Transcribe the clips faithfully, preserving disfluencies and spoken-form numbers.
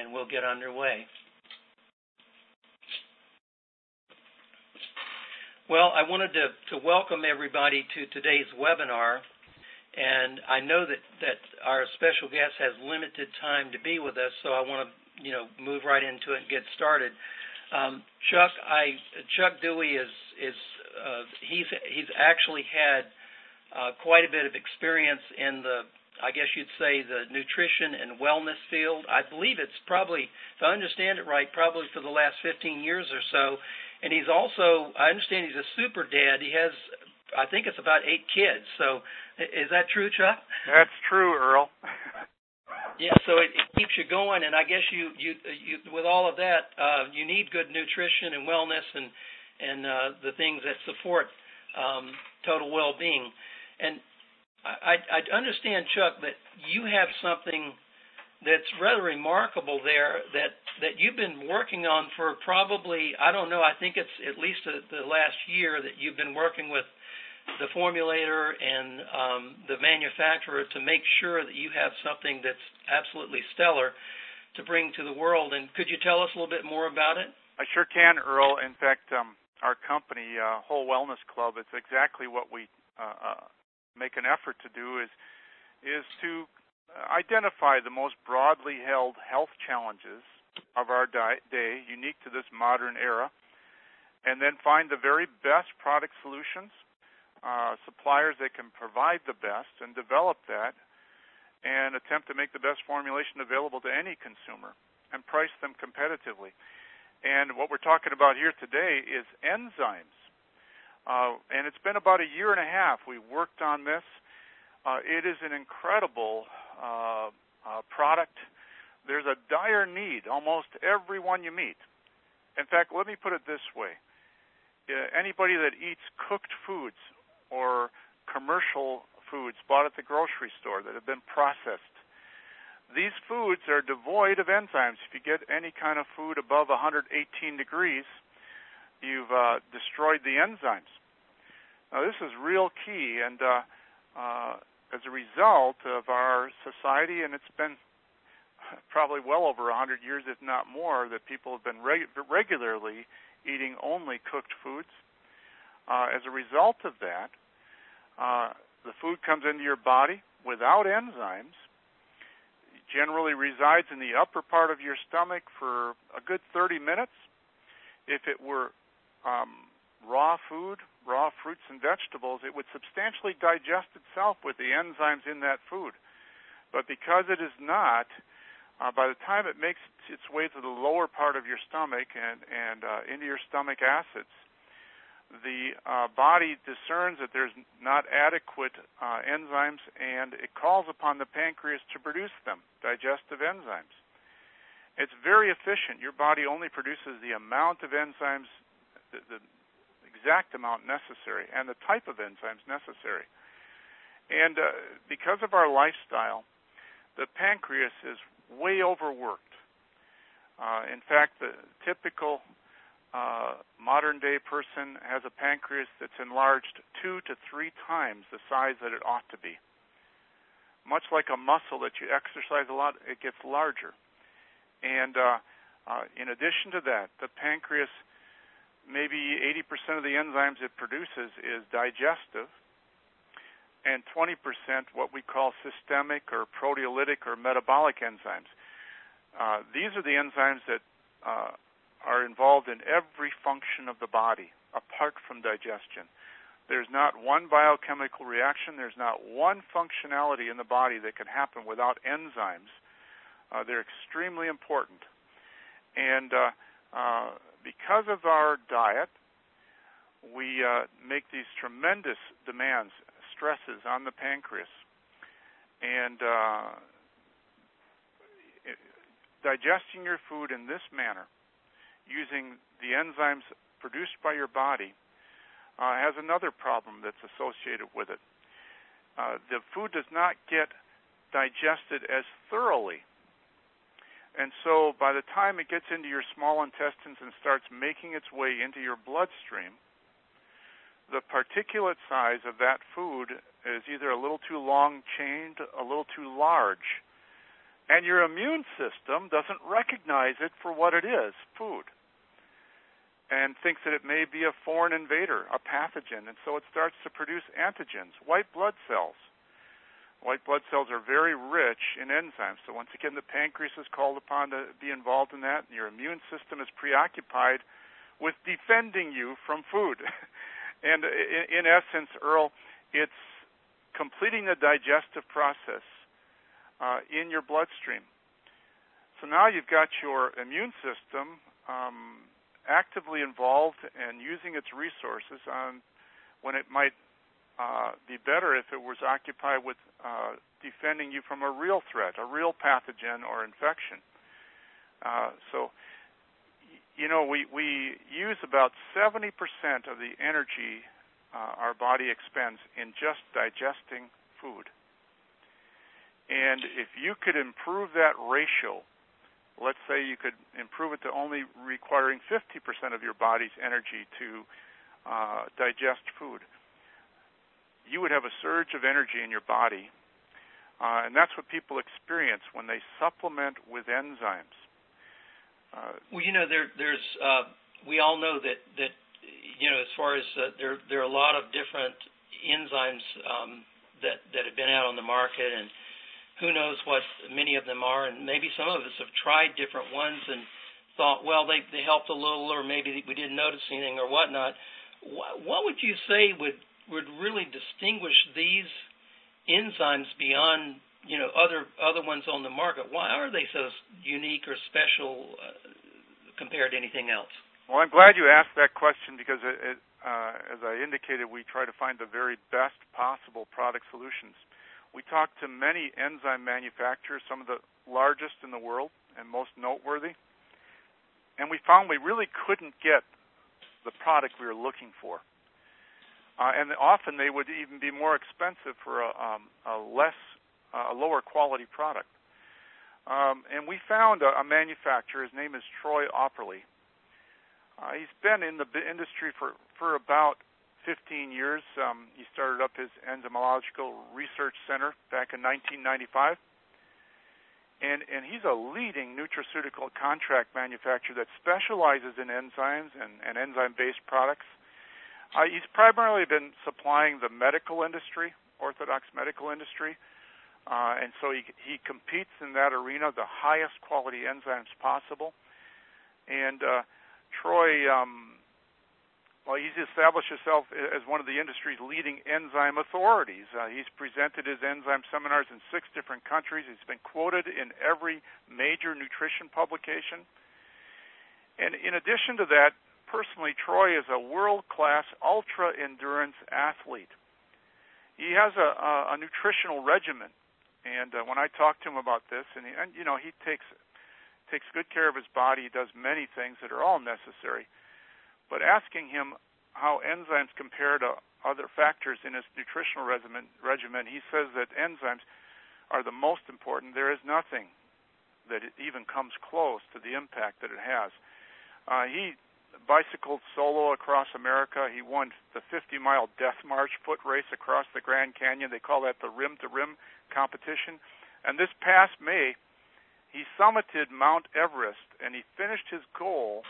and we'll get underway. Well, I wanted to, to welcome everybody to today's webinar, and I know that, that our special guest has limited time to be with us, so I want to, you know, move right into it and get started. Um, Chuck, I Chuck Dewey is is uh, he's he's actually had uh, quite a bit of experience in the, I guess you'd say, the nutrition and wellness field. I believe it's probably, if I understand it right, probably for the last fifteen years or so. And he's also, I understand he's a super dad. He has, I think it's about eight kids. So is that true, Chuck? That's true, Earl. Yeah, so it, it keeps you going, and I guess you, you, you with all of that, uh, you need good nutrition and wellness and, and uh, the things that support um, total well-being. And I, I understand, Chuck, that you have something that's rather remarkable there that, that you've been working on for probably, I don't know, I think it's at least a, the last year that you've been working with the formulator and um, the manufacturer to make sure that you have something that's absolutely stellar to bring to the world. And could you tell us a little bit more about it? I sure can, Earl. In fact, um, our company, uh, Whole Wellness Club, it's exactly what we uh, uh, make an effort to do is is to identify the most broadly held health challenges of our di- day, unique to this modern era, and then find the very best product solutions, uh, suppliers that can provide the best, and develop that, and attempt to make the best formulation available to any consumer and price them competitively. And what we're talking about here today is enzymes. Uh, and it's been about a year and a half we worked on this. Uh, it is an incredible uh, uh, product. There's a dire need almost everyone you meet. In fact, let me put it this way. Uh, anybody that eats cooked foods or commercial foods bought at the grocery store that have been processed, these foods are devoid of enzymes. If you get any kind of food above one hundred eighteen degrees, you've uh, destroyed the enzymes. Now, this is real key, and uh, uh, as a result of our society, and it's been probably well over one hundred years, if not more, that people have been reg- regularly eating only cooked foods. Uh, as a result of that, uh, the food comes into your body without enzymes, generally resides in the upper part of your stomach for a good thirty minutes. If it were um, raw food, raw fruits and vegetables, it would substantially digest itself with the enzymes in that food. But because it is not, uh, by the time it makes its way to the lower part of your stomach and, and uh, into your stomach acids, the uh, body discerns that there's not adequate uh, enzymes, and it calls upon the pancreas to produce them, digestive enzymes. It's very efficient. Your body only produces the amount of enzymes, the, the exact amount necessary, and the type of enzymes necessary. And uh, because of our lifestyle, the pancreas is way overworked. Uh, in fact, the typical Uh, modern-day person has a pancreas that's enlarged two to three times the size that it ought to be. Much like a muscle that you exercise a lot, it gets larger. And uh, uh, in addition to that, the pancreas, maybe eighty percent of the enzymes it produces is digestive, and twenty percent what we call systemic or proteolytic or metabolic enzymes. Uh, these are the enzymes that uh, are involved in every function of the body, apart from digestion. There's not one biochemical reaction, there's not one functionality in the body that can happen without enzymes. Uh, they're extremely important. And uh, uh, because of our diet, we uh, make these tremendous demands, stresses on the pancreas. And uh, it, digesting your food in this manner, using the enzymes produced by your body, uh, has another problem that's associated with it. Uh, the food does not get digested as thoroughly. And so by the time it gets into your small intestines and starts making its way into your bloodstream, the particulate size of that food is either a little too long-chained, a little too large And your immune system doesn't recognize it for what it is, food, and thinks that it may be a foreign invader, a pathogen, and so it starts to produce antigens, white blood cells. White blood cells are very rich in enzymes, so once again, the pancreas is called upon to be involved in that, and your immune system is preoccupied with defending you from food. And in essence, Earl, it's completing the digestive process uh, in your bloodstream. So now you've got your immune system um, actively involved and using its resources on when it might uh, be better if it was occupied with uh, defending you from a real threat, a real pathogen or infection. Uh, so, you know, we, we use about seventy percent of the energy uh, our body expends in just digesting food. And if you could improve that ratio, let's say you could improve it to only requiring fifty percent of your body's energy to uh, digest food, you would have a surge of energy in your body. Uh, and that's what people experience when they supplement with enzymes. Uh, well, you know, there, there's uh, we all know that, that you know, as far as uh, there, there are a lot of different enzymes um, that, that have been out on the market, and who knows what many of them are, and maybe some of us have tried different ones and thought, well, they, they helped a little, or maybe we didn't notice anything or whatnot. What would you say would, would really distinguish these enzymes beyond, you know, other other ones on the market? Why are they so unique or special uh, compared to anything else? Well, I'm glad you asked that question because, it, it, uh, as I indicated, we try to find the very best possible product solutions. We talked to many enzyme manufacturers, some of the largest in the world and most noteworthy, and we found we really couldn't get the product we were looking for. Uh, and often they would even be more expensive for a, um, a less, uh, a lower quality product. Um, and we found a, a manufacturer. His name is Troy Opperly. Uh, he's been in the industry for, for about fifteen years. Um, he started up his Enzymological Research Center back in nineteen ninety-five. And, and he's a leading nutraceutical contract manufacturer that specializes in enzymes and, and enzyme-based products. Uh, he's primarily been supplying the medical industry, orthodox medical industry, uh, and so he, he competes in that arena, the highest quality enzymes possible. And uh, Troy, um, well, he's established himself as one of the industry's leading enzyme authorities. Uh, he's presented his enzyme seminars in six different countries. He's been quoted in every major nutrition publication. And in addition to that, personally, Troy is a world-class ultra-endurance athlete. He has a, a, a nutritional regimen, and uh, when I talk to him about this, and, he, and you know, he takes takes good care of his body. He does many things that are all necessary. But asking him how enzymes compare to other factors in his nutritional regimen, regimen, he says that enzymes are the most important. There is nothing that even comes close to the impact that it has. Uh, he bicycled solo across America. He won the fifty-mile Death March foot race across the Grand Canyon. They call that the rim-to-rim competition. And this past May, he summited Mount Everest, and he finished his goal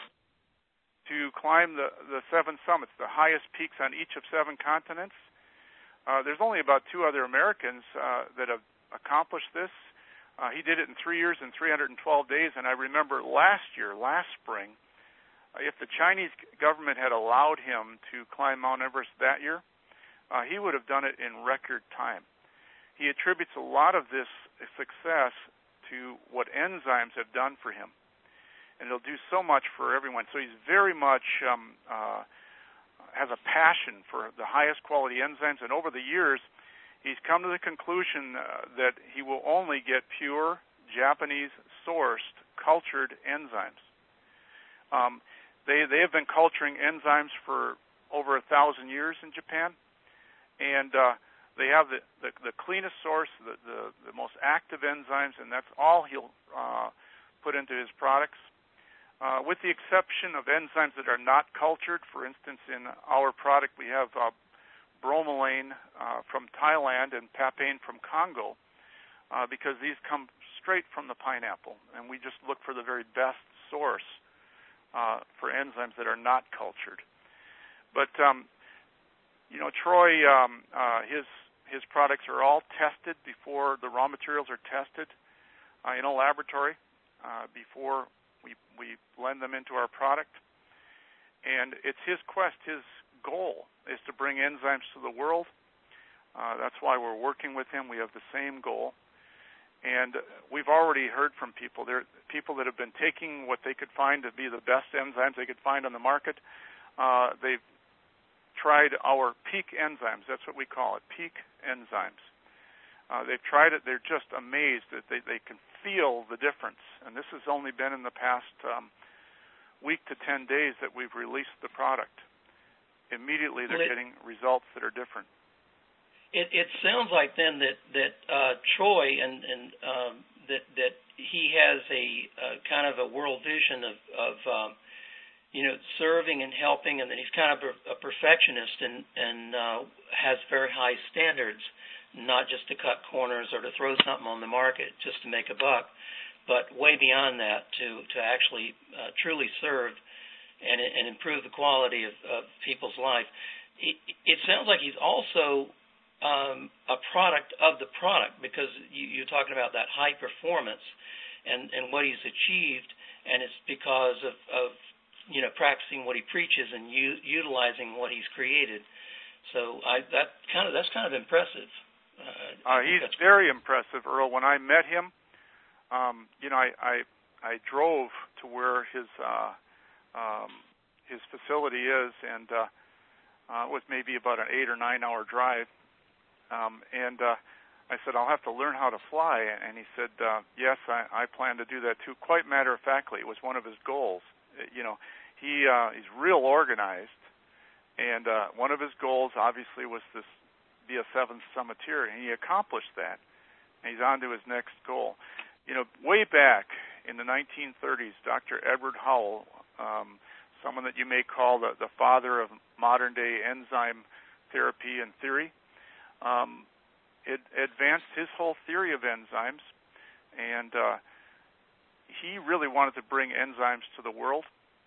to climb the, the seven summits, the highest peaks on each of seven continents. Uh, there's only about two other Americans uh, that have accomplished this. Uh, he did it in three years and three hundred twelve days, and I remember last year, last spring, if the Chinese government had allowed him to climb Mount Everest that year, uh, he would have done it in record time. He attributes a lot of this success to what enzymes have done for him, and it'll do so much for everyone. So he's very much um, uh, has a passion for the highest quality enzymes, and over the years, he's come to the conclusion uh, that he will only get pure Japanese-sourced cultured enzymes. Um, They they have been culturing enzymes for over a thousand years in Japan, and uh, they have the, the, the cleanest source, the, the, the most active enzymes, and that's all he'll uh, put into his products, uh, with the exception of enzymes that are not cultured. For instance, in our product we have uh, bromelain uh, from Thailand and papain from Congo, uh, because these come straight from the pineapple, and we just look for the very best source uh, for enzymes that are not cultured. But um, you know, Troy, um, uh, his his products are all tested before the raw materials are tested uh, in a laboratory uh, before we we blend them into our product. And it's his quest, his goal is to bring enzymes to the world. Uh, that's why we're working with him. We have the same goal. And we've already heard from people. There are people that have been taking what they could find to be the best enzymes they could find on the market. Uh, they've tried our peak enzymes. That's what we call it, peak enzymes. Uh, they've tried it. They're just amazed that they, they can feel the difference. And this has only been in the past um, week to ten days that we've released the product. Immediately they're well, it, getting results that are different. It, it sounds like then that that uh, Troy and, and um, that that he has a uh, kind of a world vision of, of um, you know, serving and helping, and that he's kind of a, a perfectionist and and uh, has very high standards, not just to cut corners or to throw something on the market just to make a buck, but way beyond that to to actually uh, truly serve and and improve the quality of, of people's life. It, it sounds like he's also Um, a product of the product, because you, you're talking about that high performance and, and what he's achieved, and it's because of, of you know practicing what he preaches and u- utilizing what he's created. So I, that kind of that's kind of impressive. Uh, uh, he's very cool. impressive, Earl. When I met him, um, you know, I, I I drove to where his uh, um, his facility is, and uh, uh, it was maybe about an eight or nine hour drive. Um, and uh, I said, I'll have to learn how to fly. And he said, uh, yes, I, I plan to do that too. Quite matter-of-factly, it was one of his goals. You know, he uh, he's real organized, and uh, one of his goals, obviously, was to be a seventh summiteer, and he accomplished that. And he's on to his next goal. You know, way back in the nineteen thirties, Doctor Edward Howell, um, someone that you may call the, the father of modern-day enzyme therapy and theory, Um, it advanced his whole theory of enzymes, and uh, he really wanted to bring enzymes to the world,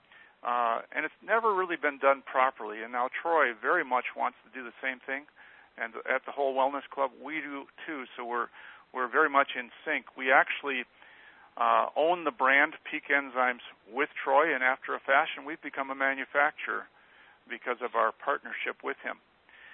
uh, and it's never really been done properly. And now Troy very much wants to do the same thing, and at the Whole Wellness Club, we do too. So we're we're very much in sync. We actually uh, own the brand Peak Enzymes with Troy, and after a fashion, we've become a manufacturer because of our partnership with him.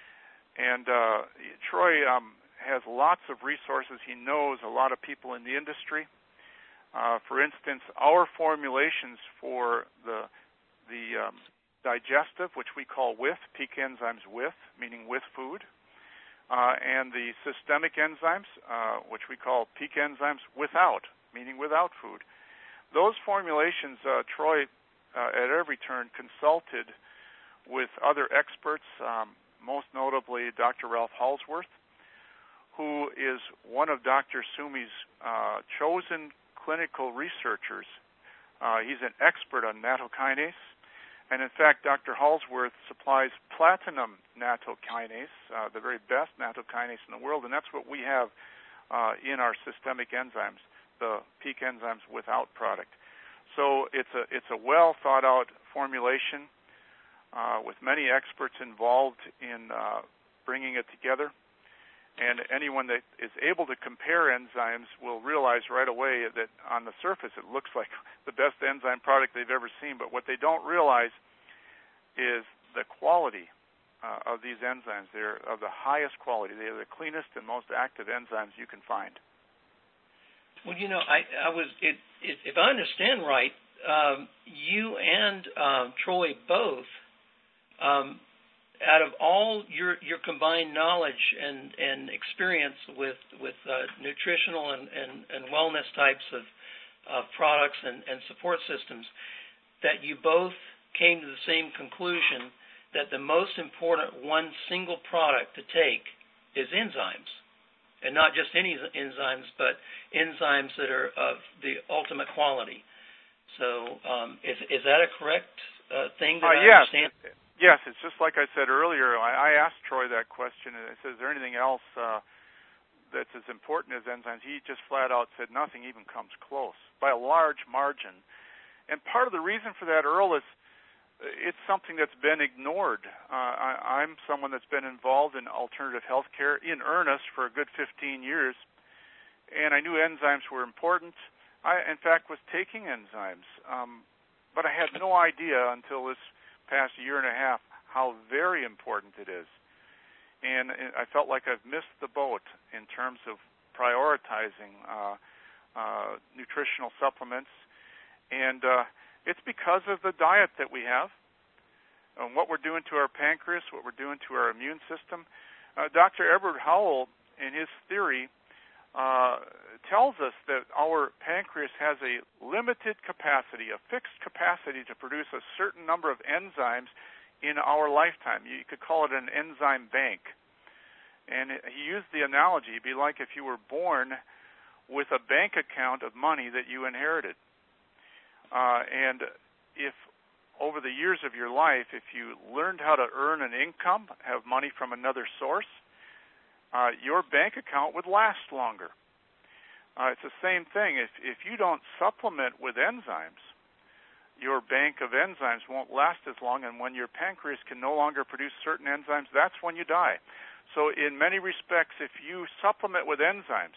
And uh, Troy um, has lots of resources. He knows a lot of people in the industry. Uh, for instance, our formulations for the the um, digestive, which we call with, Peak Enzymes with, meaning with food, uh, and the systemic enzymes, uh, which we call Peak Enzymes without, meaning without food. Those formulations, uh, Troy, uh, at every turn, consulted with other experts, um, most notably Doctor Ralph Halsworth, who is one of Doctor Sumi's uh, chosen clinical researchers. Uh, he's an expert on nattokinase, and in fact, Doctor Halsworth supplies platinum nattokinase, uh, the very best nattokinase in the world, and that's what we have uh, in our systemic enzymes, the Peak Enzymes without product. So it's a it's a well thought out formulation. Uh, with many experts involved in uh, bringing it together. And anyone that is able to compare enzymes will realize right away that on the surface it looks like the best enzyme product they've ever seen, but what they don't realize is the quality uh, of these enzymes. They're of the highest quality. They are the cleanest and most active enzymes you can find. Well, you know, I, I was, it, it, if I understand right, um, you and um, Troy both, Um, out of all your, your combined knowledge and, and experience with with uh, nutritional and, and, and wellness types of, of products and, and support systems, that you both came to the same conclusion that the most important one single product to take is enzymes, and not just any enzymes, but enzymes that are of the ultimate quality. So um, is, is that a correct uh, thing that uh, I yes. understand? Yes, it's just like I said earlier. I, I asked Troy that question, and I said, is there anything else uh, that's as important as enzymes, he just flat out said nothing even comes close by a large margin. And part of the reason for that, Earl, is it's something that's been ignored. Uh, I, I'm someone that's been involved in alternative health care in earnest for a good fifteen years, and I knew enzymes were important. I, in fact, was taking enzymes, um, but I had no idea until this past year and a half how very important it is. And I felt like I've missed the boat in terms of prioritizing uh, uh, nutritional supplements. And uh, it's because of the diet that we have, and what we're doing to our pancreas, what we're doing to our immune system. Uh, Doctor Edward Howell, in his theory, uh, tells us that our pancreas has a limited capacity, a fixed capacity to produce a certain number of enzymes in our lifetime. You could call it an enzyme bank. And he used the analogy, it'd be like if you were born with a bank account of money that you inherited. Uh, and if over the years of your life, if you learned how to earn an income, have money from another source, uh, your bank account would last longer. Uh, it's the same thing. If, if you don't supplement with enzymes, your bank of enzymes won't last as long, and when your pancreas can no longer produce certain enzymes, that's when you die. So in many respects, if you supplement with enzymes,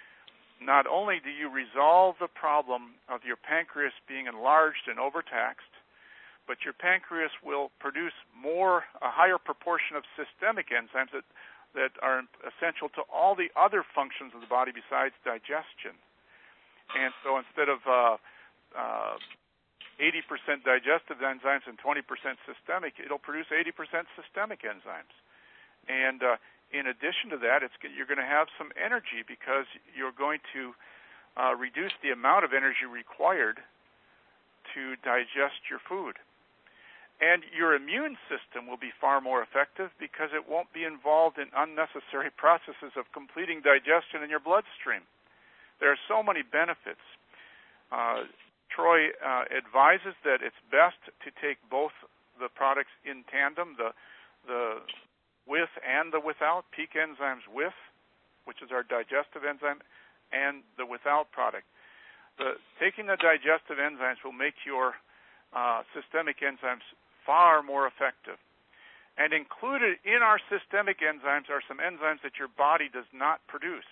not only do you resolve the problem of your pancreas being enlarged and overtaxed, but your pancreas will produce more, a higher proportion of systemic enzymes that, that are essential to all the other functions of the body besides digestion. And so instead of uh, uh, eighty percent digestive enzymes and twenty percent systemic, it'll produce eighty percent systemic enzymes. And uh, in addition to that, it's, you're going to have some energy because you're going to uh, reduce the amount of energy required to digest your food. And your immune system will be far more effective because it won't be involved in unnecessary processes of completing digestion in your bloodstream. There are so many benefits. Uh, Troy uh, advises that it's best to take both the products in tandem, the the with and the without, peak enzymes with, which is our digestive enzyme, and the without product. The, taking the digestive enzymes will make your uh, systemic enzymes far more effective. And included in our systemic enzymes are some enzymes that your body does not produce.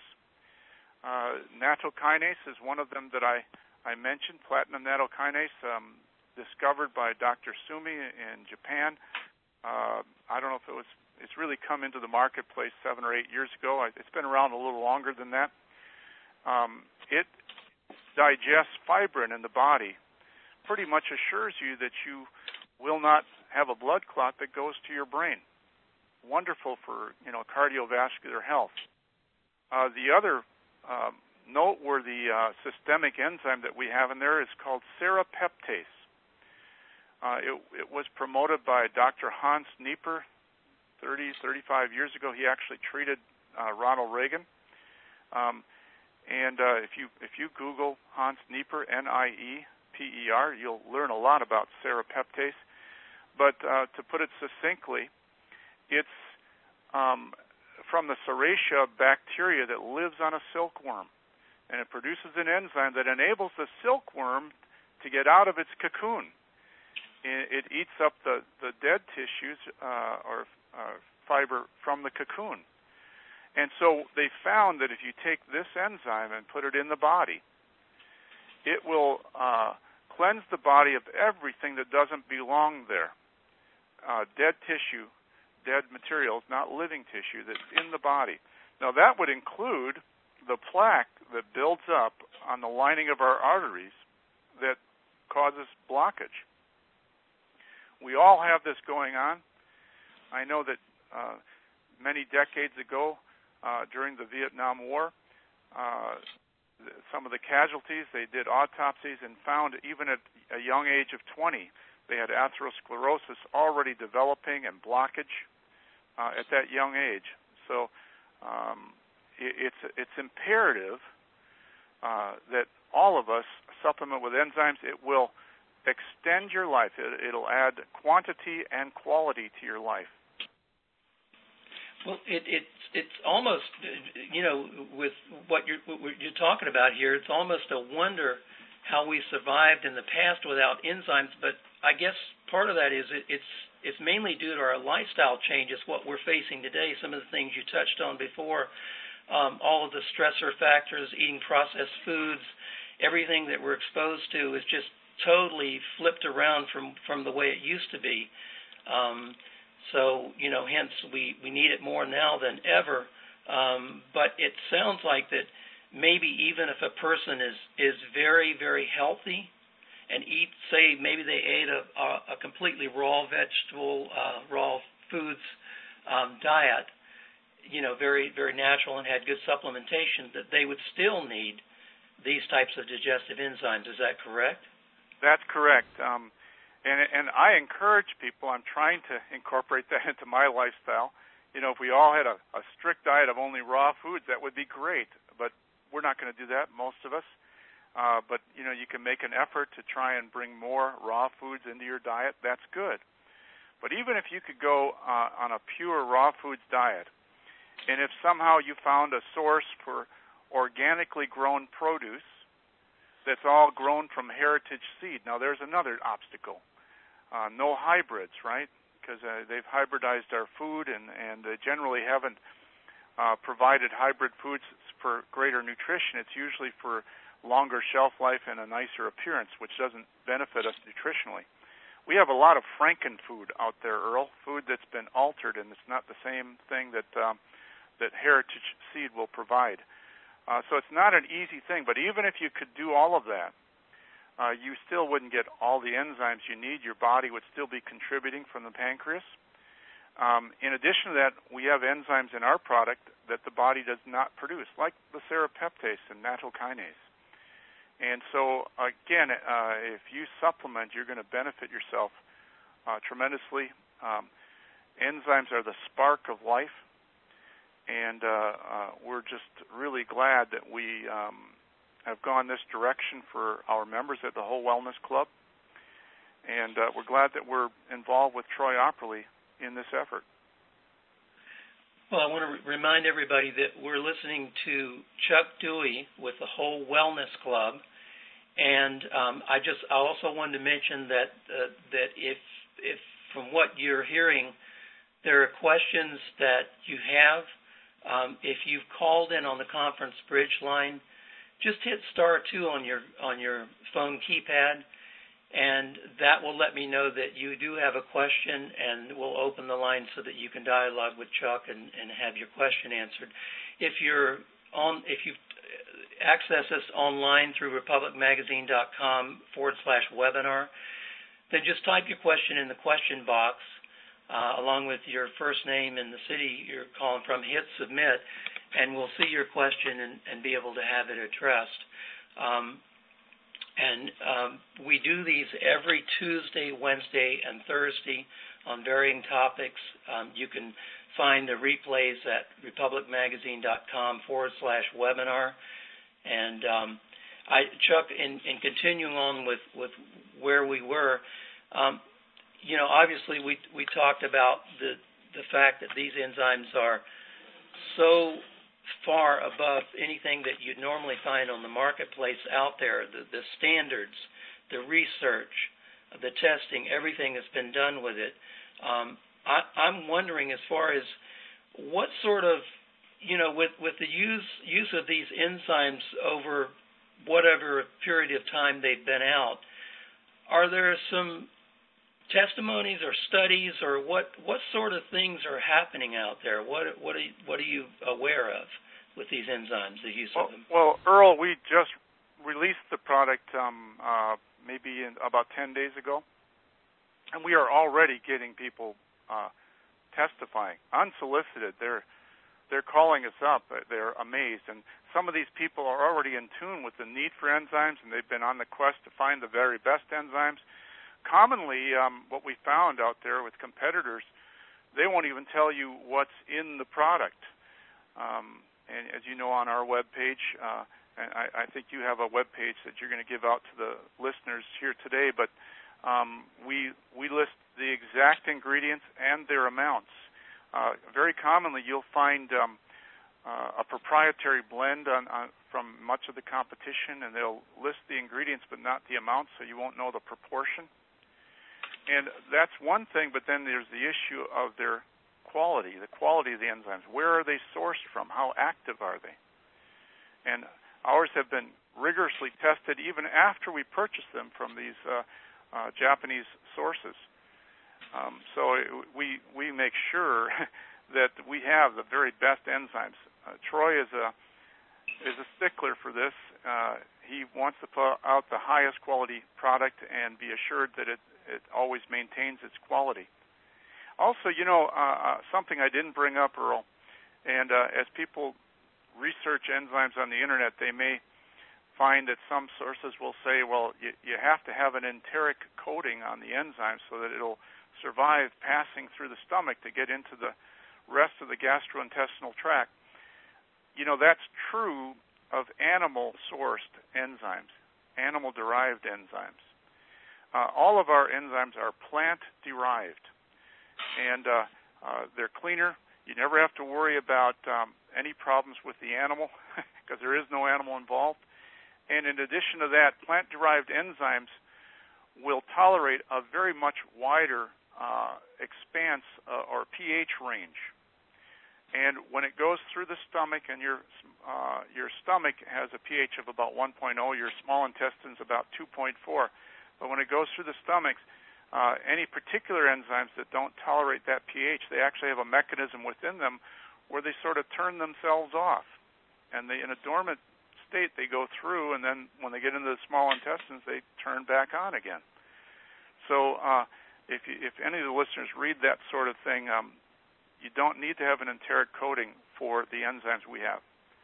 Uh, nattokinase is one of them that I I mentioned, platinum nattokinase, um, discovered by Doctor Sumi in Japan. Uh, I don't know if it was, it's really come into the marketplace seven or eight years ago. It's been around a little longer than that. Um, it digests fibrin in the body, pretty much assures you that you will not have a blood clot that goes to your brain. Wonderful for, you know, cardiovascular health. Uh, the other um, noteworthy uh, systemic enzyme that we have in there is called serrapeptase. Uh, it, it was promoted by Doctor Hans Nieper thirty, thirty-five years ago. He actually treated uh, Ronald Reagan. Um, and uh, if you if you Google Hans Nieper, N I E P E R, you'll learn a lot about serrapeptase. But uh, to put it succinctly, it's um, from the Serratia bacteria that lives on a silkworm. And it produces an enzyme that enables the silkworm to get out of its cocoon. It eats up the, the dead tissues uh, or uh, fiber from the cocoon. And so they found that if you take this enzyme and put it in the body, it will uh, cleanse the body of everything that doesn't belong there. Uh, dead tissue, dead materials, not living tissue that's in the body. Now that would include the plaque that builds up on the lining of our arteries that causes blockage. We all have this going on. I know that uh, many decades ago, uh, during the Vietnam War, uh, some of the casualties, they did autopsies and found even at a young age of twenty, they had atherosclerosis already developing and blockage uh, at that young age. So um, it, it's it's imperative uh, that all of us supplement with enzymes. It will extend your life. It, it'll add quantity and quality to your life. Well, it, it it's almost, you know, with what you're what you're talking about here, it's almost a wonder how we survived in the past without enzymes. But I guess part of that is it, it's it's mainly due to our lifestyle changes, what we're facing today. Some of the things you touched on before, um, all of the stressor factors, eating processed foods, everything that we're exposed to is just totally flipped around from, from the way it used to be. Um, so, you know, hence we, we need it more now than ever. Um, but it sounds like that maybe even if a person is, is very, very healthy and eat, say, maybe they ate a, a, a completely raw vegetable, uh, raw foods um, diet, you know, very, very natural and had good supplementation, that they would still need these types of digestive enzymes. Is that correct? That's correct. Um, and, and I encourage people, I'm trying to incorporate that into my lifestyle. You know, if we all had a, a strict diet of only raw foods, that would be great. But we're not going to do that, most of us. Uh, but, you know, you can make an effort to try and bring more raw foods into your diet. That's good. But even if you could go uh, on a pure raw foods diet, and if somehow you found a source for organically grown produce that's all grown from heritage seed. Now, there's another obstacle. Uh, no hybrids, right? Because uh, they've hybridized our food, and, and they generally haven't uh, provided hybrid foods for greater nutrition. It's usually for longer shelf life and a nicer appearance, which doesn't benefit us nutritionally. We have a lot of frankenfood out there, Earl, food that's been altered, and it's not the same thing that um, that heritage seed will provide. Uh, so it's not an easy thing, but even if you could do all of that, uh, you still wouldn't get all the enzymes you need. Your body would still be contributing from the pancreas. Um, in addition to that, we have enzymes in our product that the body does not produce, like the serrapeptase and nattokinase. And so, again, uh, if you supplement, you're going to benefit yourself uh, tremendously. Um, enzymes are the spark of life. And uh, uh, we're just really glad that we um, have gone this direction for our members at the Whole Wellness Club. And uh, we're glad that we're involved with Troy Opperly in this effort. Well, I want to re- remind everybody that we're listening to Chuck Dewey with the Whole Wellness Club. And um, I just I also wanted to mention that uh, that if if from what you're hearing, there are questions that you have. Um, if you've called in on the conference bridge line, just hit star two on your on your phone keypad, and that will let me know that you do have a question, and we'll open the line so that you can dialogue with Chuck and, and have your question answered. If you're on, if you access us online through republicmagazine.com forward slash webinar, then just type your question in the question box. Uh, along with your first name and the city you're calling from, hit submit, and we'll see your question and, and be able to have it addressed. Um, and um, we do these every Tuesday, Wednesday, and Thursday on varying topics. Um, you can find the replays at republicmagazine.com forward slash webinar. And um, I, Chuck, in, in continuing on with, with where we were, um, you know, obviously we we talked about the the fact that these enzymes are so far above anything that you'd normally find on the marketplace out there. The, the standards, the research, the testing, everything that's been done with it. Um, I, I'm wondering, as far as what sort of, you know, with with the use use of these enzymes over whatever period of time they've been out, are there some testimonies or studies, or what, what sort of things are happening out there? What what are you, what are you aware of with these enzymes, the use well, of them? Well, Earl, we just released the product um, uh, maybe in about ten days ago, and we are already getting people uh, testifying unsolicited. They're they're calling us up. They're amazed, and some of these people are already in tune with the need for enzymes, and they've been on the quest to find the very best enzymes. Commonly, um, what we found out there with competitors, they won't even tell you what's in the product. Um, and as you know, on our webpage, uh, and I, I think you have a webpage that you're going to give out to the listeners here today, but um, we we list the exact ingredients and their amounts. Uh, very commonly, you'll find um, uh, a proprietary blend on, on from much of the competition, and they'll list the ingredients but not the amount, so you won't know the proportion. And that's one thing, but then there's the issue of their quality, the quality of the enzymes. Where are they sourced from? How active are they? And ours have been rigorously tested even after we purchased them from these uh, uh, Japanese sources. Um, so it, we we make sure that we have the very best enzymes. Uh, Troy is a is a stickler for this. Uh, he wants to put out the highest quality product and be assured that it, it always maintains its quality. Also, you know, uh, uh, something I didn't bring up, Earl, and uh, as people research enzymes on the Internet, they may find that some sources will say, well, you, you have to have an enteric coating on the enzyme so that it'll survive passing through the stomach to get into the rest of the gastrointestinal tract. You know, that's true of animal-sourced enzymes, animal-derived enzymes. Uh, all of our enzymes are plant-derived, and uh, uh, they're cleaner. You never have to worry about um, any problems with the animal because there is no animal involved. And in addition to that, plant-derived enzymes will tolerate a very much wider uh, expanse uh, or pH range. And when it goes through the stomach, and your uh, your stomach has a pH of about one point oh, your small intestine's about two point four. But when it goes through the stomachs, uh, any particular enzymes that don't tolerate that pH, they actually have a mechanism within them where they sort of turn themselves off. And they, in a dormant state, they go through, and then when they get into the small intestines, they turn back on again. So uh, if, you, if any of the listeners read that sort of thing, um, you don't need to have an enteric coating for the enzymes we have.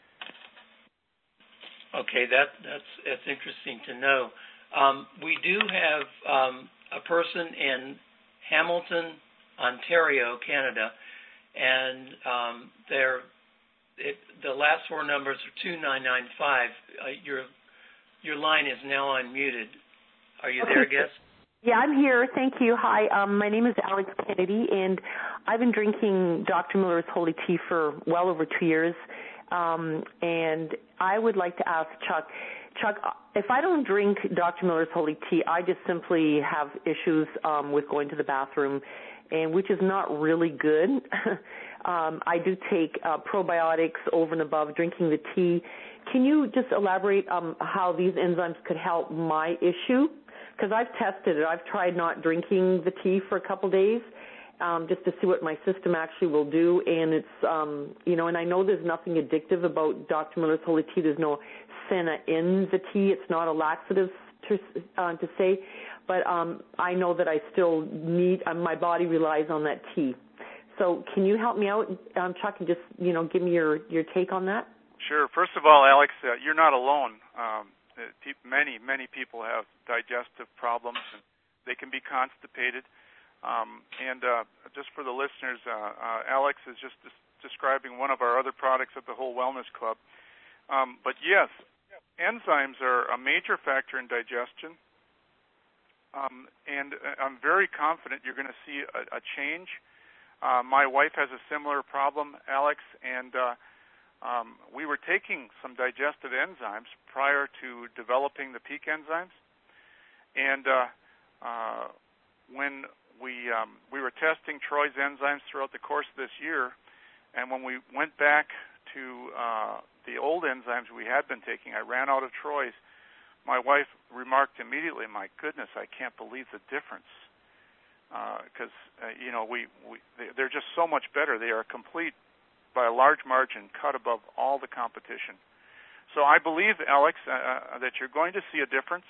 Okay, that, that's that's interesting to know. Um, we do have um, a person in Hamilton, Ontario, Canada, and um, they're, it, the last four numbers are two nine nine five. Uh, your your line is now unmuted. Are you okay. there, guest? Yeah, I'm here. Thank you. Hi, um, my name is Alex Kennedy, and I've been drinking Doctor Miller's Holy Tea for well over two years. Um, and I would like to ask Chuck, Chuck, if I don't drink Doctor Miller's Holy Tea, I just simply have issues um, with going to the bathroom, and which is not really good. um, I do take uh, probiotics over and above drinking the tea. Can you just elaborate um, how these enzymes could help my issue? Because I've tested it. I've tried not drinking the tea for a couple days um, just to see what my system actually will do. And it's, um, you know, and I know there's nothing addictive about Doctor Miller's Holy Tea. There's no senna in the tea. It's not a laxative to, uh, to say. But um, I know that I still need, uh, my body relies on that tea. So can you help me out, um, Chuck, and just, you know, give me your, your take on that? Sure. First of all, Alex, uh, you're not alone. Um, Many, many people have digestive problems, and they can be constipated. Um, and uh, just for the listeners, uh, uh, Alex is just des- describing one of our other products at the Whole Wellness Club. Um, but yes, enzymes are a major factor in digestion, um, and I'm very confident you're going to see a, a change. Uh, my wife has a similar problem, Alex, and uh, Um, we were taking some digestive enzymes prior to developing the peak enzymes, and uh, uh, when we um, we were testing Troy's enzymes throughout the course of this year, and when we went back to uh, the old enzymes we had been taking, I ran out of Troy's. My wife remarked immediately, "My goodness, I can't believe the difference," because uh, uh, you know we, we they're just so much better. They are complete, by a large margin, cut above all the competition. So I believe, Alex, uh, that you're going to see a difference,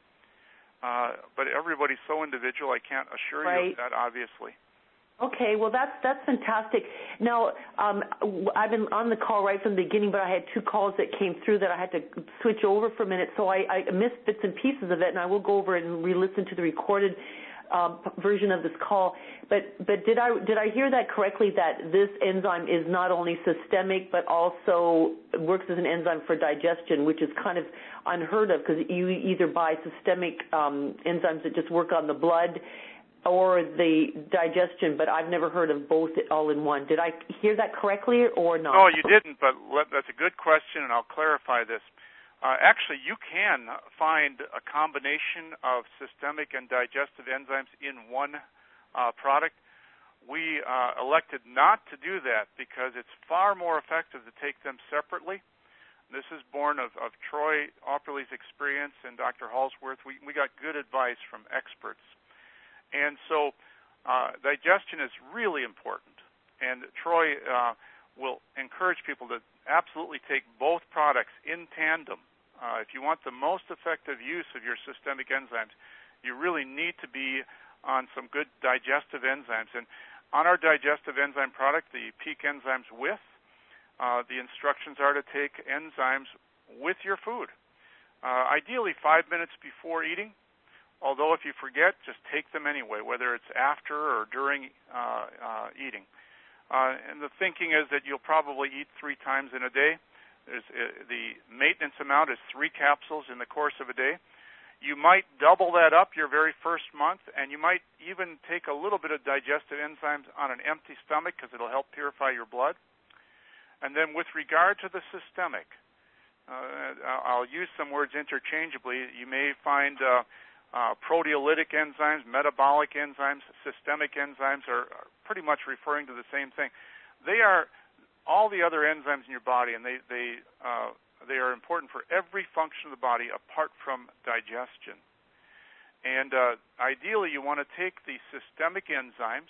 uh, but everybody's so individual, I can't assure right. you of that, obviously. Okay, well, that's that's fantastic. Now, um, I've been on the call right from the beginning, but I had two calls that came through that I had to switch over for a minute, so I, I missed bits and pieces of it, and I will go over and re-listen to the recorded Uh, version of this call, but but did I did I hear that correctly, that this enzyme is not only systemic but also works as an enzyme for digestion, which is kind of unheard of because you either buy systemic um, enzymes that just work on the blood or the digestion, but I've never heard of both all in one. Did I hear that correctly or not? No, you didn't, but let, that's a good question, and I'll clarify this. Uh, actually, you can find a combination of systemic and digestive enzymes in one uh, product. We uh, elected not to do that because it's far more effective to take them separately. This is born of, of Troy Opperly's experience and Doctor Halsworth. We, we got good advice from experts. And so uh, digestion is really important. And Troy uh, will encourage people to absolutely take both products in tandem. Uh, if you want the most effective use of your systemic enzymes, you really need to be on some good digestive enzymes. And on our digestive enzyme product, the Peak Enzymes With, Uh, the instructions are to take enzymes with your food, uh, ideally five minutes before eating, although if you forget, just take them anyway, whether it's after or during uh, uh, eating. Uh, and the thinking is that you'll probably eat three times in a day. There's, uh, the maintenance amount is three capsules in the course of a day. You might double that up your very first month, and you might even take a little bit of digestive enzymes on an empty stomach because it'll help purify your blood. And then with regard to the systemic, uh, I'll use some words interchangeably. You may find uh, uh, proteolytic enzymes, metabolic enzymes, systemic enzymes are, are pretty much referring to the same thing. They are all the other enzymes in your body, and they they uh, they are important for every function of the body apart from digestion. And uh, ideally, you want to take the systemic enzymes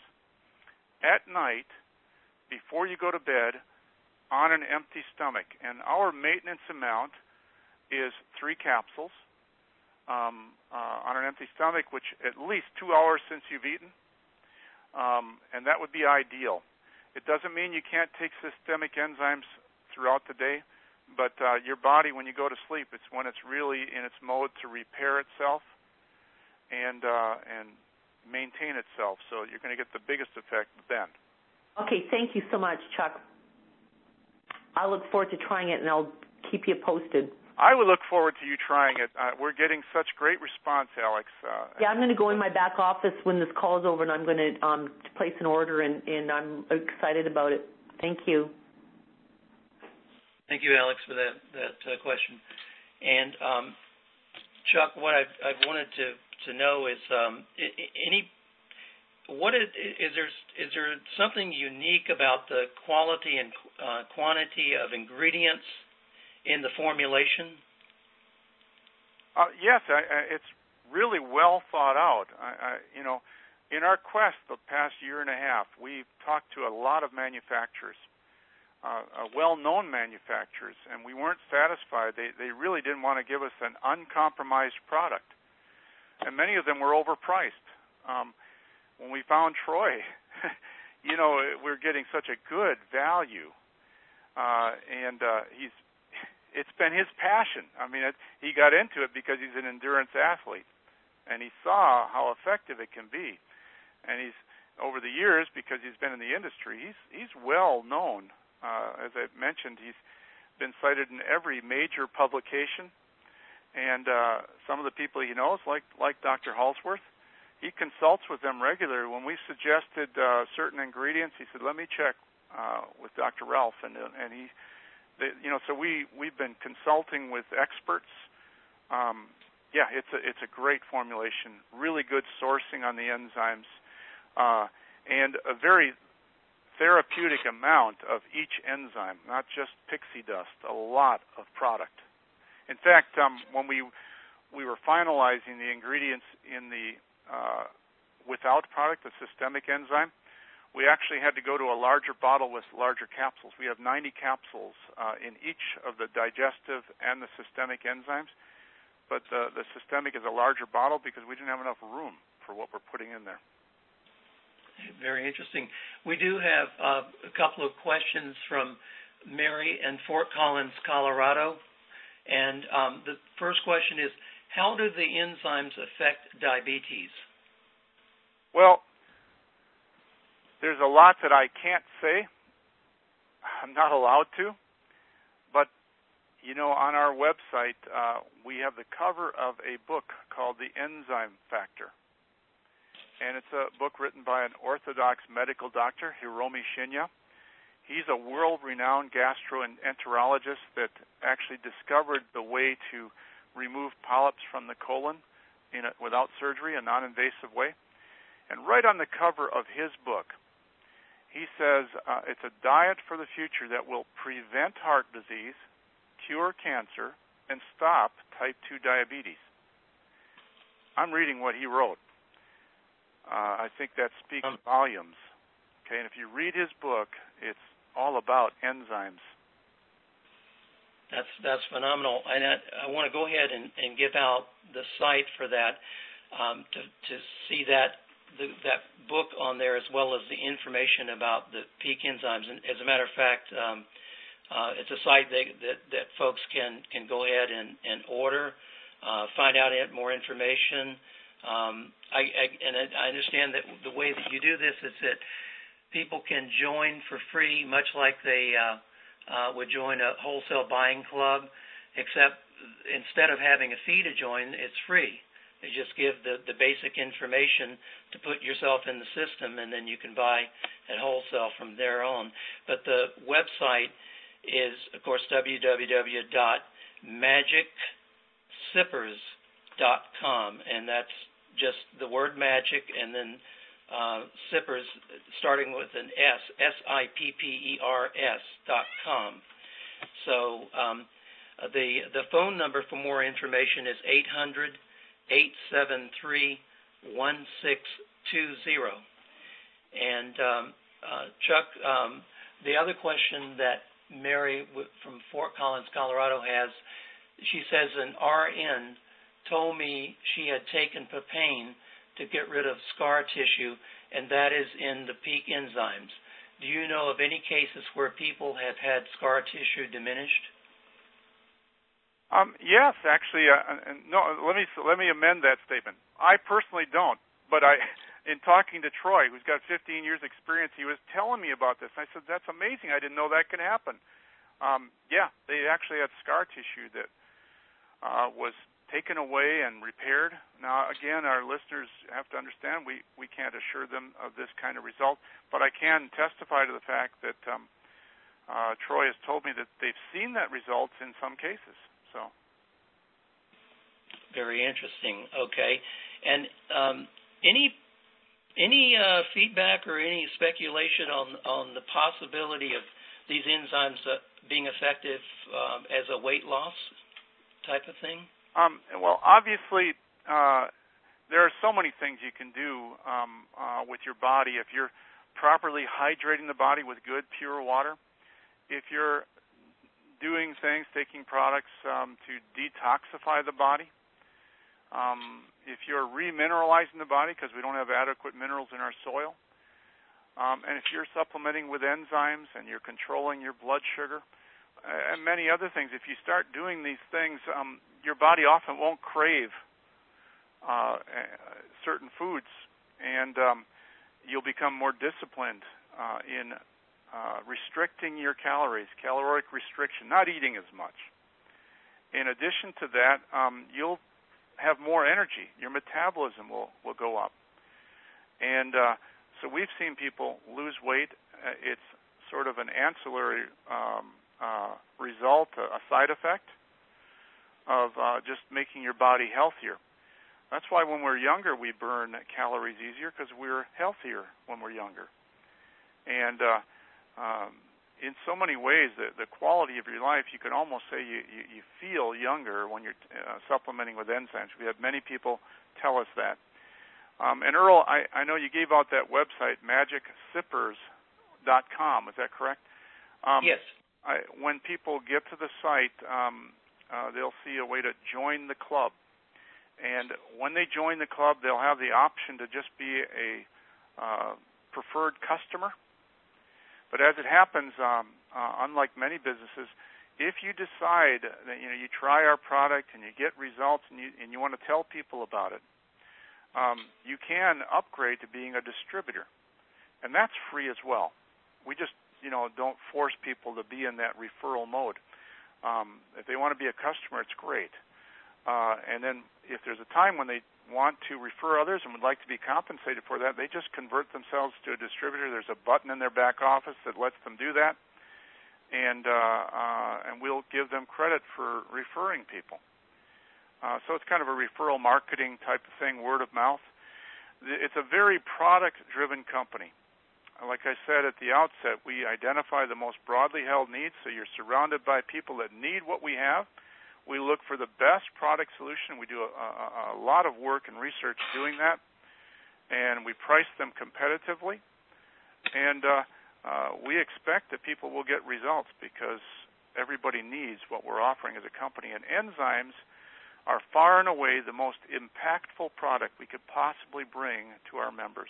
at night before you go to bed on an empty stomach. And our maintenance amount is three capsules um, uh, on an empty stomach, which at least two hours since you've eaten, um, and that would be ideal. It doesn't mean you can't take systemic enzymes throughout the day, but uh, your body, when you go to sleep, it's when it's really in its mode to repair itself and uh, and maintain itself, so you're going to get the biggest effect then. Okay, thank you so much, Chuck. I look forward to trying it, and I'll keep you posted. I would look forward to you trying it. Uh, we're getting such great response, Alex. Uh, yeah, I'm going to go in my back office when this call is over, and I'm going to um, place an order, and, and I'm excited about it. Thank you. Thank you, Alex, for that, that uh, question. And, um, Chuck, what I, I wanted to, to know is um, any What is, is there? Is there something unique about the quality and uh, quantity of ingredients in the formulation? Uh, yes, I, I, it's really well thought out. I, I, you know, in our quest the past year and a half, we've talked to a lot of manufacturers, uh, uh, well-known manufacturers, and we weren't satisfied. They they really didn't want to give us an uncompromised product, and many of them were overpriced. Um, When we found Troy, you know, we're getting such a good value, uh, and uh, he's it's been his passion. I mean, it, he got into it because he's an endurance athlete, and he saw how effective it can be. And he's over the years, because he's been in the industry, he's he's well known. Uh, as I mentioned, he's been cited in every major publication, and uh, some of the people he knows, like like Doctor Halsworth, he consults with them regularly. When we suggested uh, certain ingredients, he said, "Let me check uh, with Doctor Ralph," and and he, they, you know, so we we've been consulting with experts. Um, yeah, it's a it's a great formulation, really good sourcing on the enzymes, uh, and a very therapeutic amount of each enzyme, not just pixie dust. A lot of product. In fact, um, when we we were finalizing the ingredients in the Uh, without product, the systemic enzyme, we actually had to go to a larger bottle with larger capsules. We have ninety capsules uh, in each of the digestive and the systemic enzymes, but the, the systemic is a larger bottle because we didn't have enough room for what we're putting in there. Very interesting. We do have uh, a couple of questions from Mary in Fort Collins, Colorado, and um, the first question is, how do the enzymes affect diabetes? Well, there's a lot that I can't say. I'm not allowed to. But, you know, on our website, uh, we have the cover of a book called The Enzyme Factor. and it's a book written by an orthodox medical doctor, Hiromi Shinya. He's a world-renowned gastroenterologist that actually discovered the way to remove polyps from the colon in a, without surgery, a non-invasive way. And right on the cover of his book, he says uh, it's a diet for the future that will prevent heart disease, cure cancer, and stop type two diabetes. I'm reading what he wrote. Uh, I think that speaks um, volumes. Okay, and if you read his book, it's all about enzymes. That's that's phenomenal. And I, I want to go ahead and, and give out the site for that um, to to see that the, that book on there, as well as the information about the peak enzymes. And as a matter of fact, um, uh, it's a site that, that that folks can can go ahead and and order, uh, find out more information. Um, I, I and I understand that the way that you do this is that people can join for free, much like they uh, uh, would join a wholesale buying club, except instead of having a fee to join, it's free. They just give the, the basic information to put yourself in the system, and then you can buy at wholesale from there on. But the website is, of course, w w w dot magic sippers dot com, and that's just the word magic and then Uh, Sippers, starting with an S, S I P P E R S dot com. So um, the the phone number for more information is eight hundred, eight seven three, one six two zero. And um, uh, Chuck, um, the other question that Mary from Fort Collins, Colorado has, she says an R N told me she had taken papain to get rid of scar tissue, and that is in the peak enzymes. Do you know of any cases where people have had scar tissue diminished? Um, yes, actually. Uh, no, let me let me amend that statement. I personally don't, but I, in talking to Troy, who's got fifteen years experience, he was telling me about this. I said, "That's amazing. I didn't know that could happen." Um, yeah, they actually had scar tissue that uh, was taken away and repaired. Now, again, our listeners have to understand we, we can't assure them of this kind of result, but I can testify to the fact that um, uh, Troy has told me that they've seen that result in some cases. So, very interesting. Okay, and um, any any uh, feedback or any speculation on on the possibility of these enzymes uh, being effective uh, as a weight loss type of thing? Um, well, obviously, uh, there are so many things you can do um, uh, with your body. If you're properly hydrating the body with good, pure water, if you're doing things, taking products um, to detoxify the body, um, if you're remineralizing the body because we don't have adequate minerals in our soil, um, and if you're supplementing with enzymes and you're controlling your blood sugar, and many other things. If you start doing these things, um, your body often won't crave uh, certain foods, and um, you'll become more disciplined uh, in uh, restricting your calories, caloric restriction, not eating as much. In addition to that, um, you'll have more energy. Your metabolism will, will go up. And uh, so we've seen people lose weight. Uh, it's sort of an ancillary um, Uh, result, a side effect of uh, just making your body healthier. That's why when we're younger, we burn calories easier because we're healthier when we're younger. And uh, um, in so many ways, the, the quality of your life, you can almost say you, you, you feel younger when you're uh, supplementing with enzymes. We have many people tell us that. Um, and Earl, I, I know you gave out that website, magic sippers dot com. Is that correct? Um, yes. I, when people get to the site, um, uh, they'll see a way to join the club. And when they join the club, they'll have the option to just be a uh, preferred customer. But as it happens, um, uh, unlike many businesses, if you decide that you know you try our product and you get results and you, and you want to tell people about it, um, you can upgrade to being a distributor, and that's free as well. We just you know, don't force people to be in that referral mode. Um, if they want to be a customer, it's great. uh, and then if there's a time when they want to refer others and would like to be compensated for that, they just convert themselves to a distributor. There's a button in their back office that lets them do that, and uh, uh, and we'll give them credit for referring people. Uh, so it's kind of a referral marketing type of thing, word of mouth. It's a very product-driven company. Like I said at the outset, we identify the most broadly held needs, so you're surrounded by people that need what we have. We look for the best product solution. We do a, a, a lot of work and research doing that, and we price them competitively. And uh, uh, we expect that people will get results because everybody needs what we're offering as a company. And enzymes are far and away the most impactful product we could possibly bring to our members.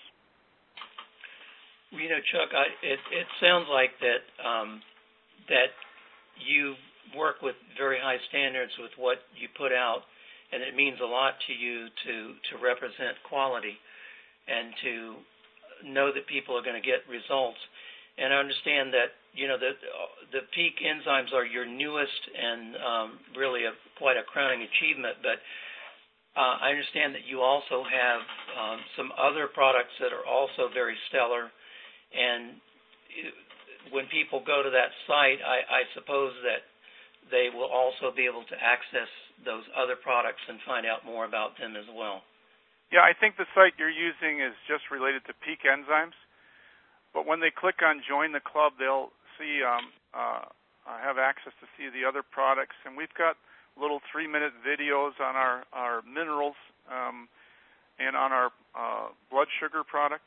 You know, Chuck, I, it, it sounds like that um, that you work with very high standards with what you put out, and it means a lot to you to, to represent quality and to know that people are going to get results. And I understand that, you know, the, the Peak enzymes are your newest and um, really a, quite a crowning achievement, but uh, I understand that you also have um, some other products that are also very stellar. And when people go to that site, I, I suppose that they will also be able to access those other products and find out more about them as well. Yeah, I think the site you're using is just related to Peak enzymes. But when they click on Join the Club, they'll see um, uh, have access to see the other products. And we've got little three-minute videos on our, our minerals um, and on our uh, blood sugar product.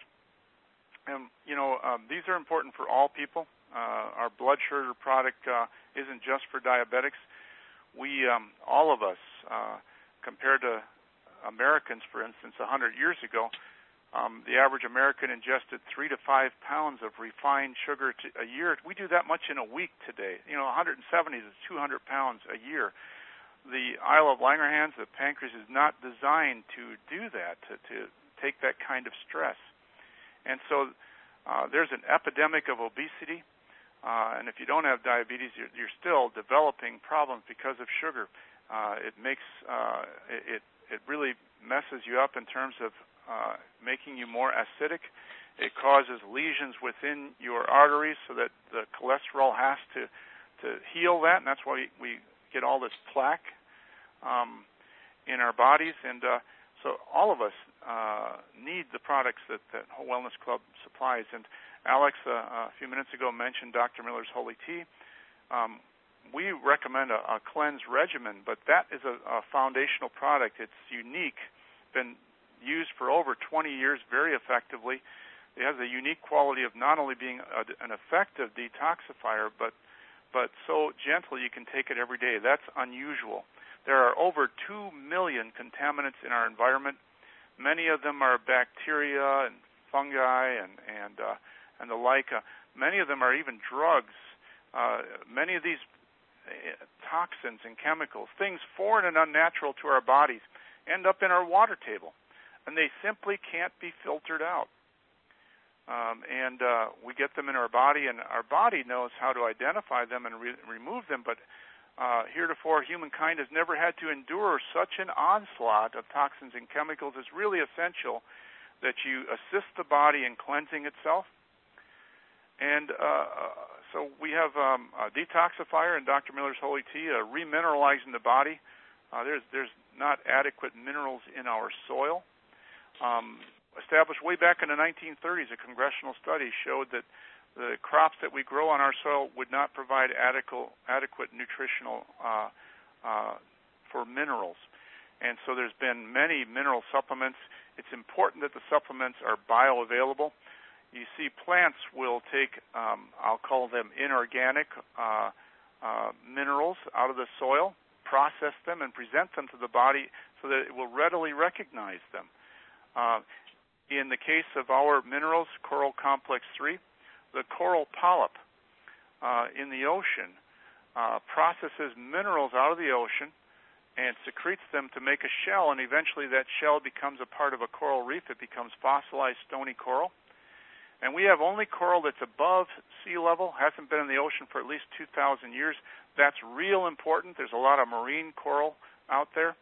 And, you know, um, these are important for all people. Uh, our blood sugar product uh, isn't just for diabetics. We, um, all of us, uh, compared to Americans, for instance, one hundred years ago, um, the average American ingested three to five pounds of refined sugar to, a year. We do that much in a week today. You know, one hundred seventy is two hundred pounds a year. The Isle of Langerhans, the pancreas, is not designed to do that, to, to take that kind of stress. And so uh, there's an epidemic of obesity, uh, and if you don't have diabetes, you're, you're still developing problems because of sugar. Uh, it makes uh, it it really messes you up in terms of uh, making you more acidic. It causes lesions within your arteries, so that the cholesterol has to to heal that, and that's why we, we get all this plaque um, in our bodies. And uh, so all of us uh, need the products that, that Whole Wellness Club supplies. And Alex, uh, a few minutes ago, mentioned Doctor Miller's Holy Tea. Um, we recommend a, a cleanse regimen, but that is a, a foundational product. It's unique, been used for over twenty years very effectively. It has a unique quality of not only being a, an effective detoxifier, but but so gentle you can take it every day. That's unusual. There are over two million contaminants in our environment. Many of them are bacteria and fungi and and uh, and the like. Uh, many of them are even drugs. Uh, many of these uh, toxins and chemicals, things foreign and unnatural to our bodies, end up in our water table, and they simply can't be filtered out. Um, and uh, we get them in our body, and our body knows how to identify them and re- remove them, but Uh, heretofore, humankind has never had to endure such an onslaught of toxins and chemicals. It's really essential that you assist the body in cleansing itself. And uh, so we have um, a detoxifier in Doctor Miller's Holy Tea, uh, remineralizing the body. Uh, there's there's not adequate minerals in our soil. Um, established way back in the nineteen thirties, a congressional study showed that the crops that we grow on our soil would not provide adequate, adequate nutritional uh, uh, for minerals. And so there's been many mineral supplements. It's important that the supplements are bioavailable. You see, plants will take, um, I'll call them inorganic uh, uh, minerals out of the soil, process them, and present them to the body so that it will readily recognize them. Uh, in the case of our minerals, Coral Complex three, the coral polyp uh, in the ocean uh, processes minerals out of the ocean and secretes them to make a shell, and eventually that shell becomes a part of a coral reef. It becomes fossilized stony coral. And we have only coral that's above sea level, hasn't been in the ocean for at least two thousand years. That's real important. There's a lot of marine coral out there.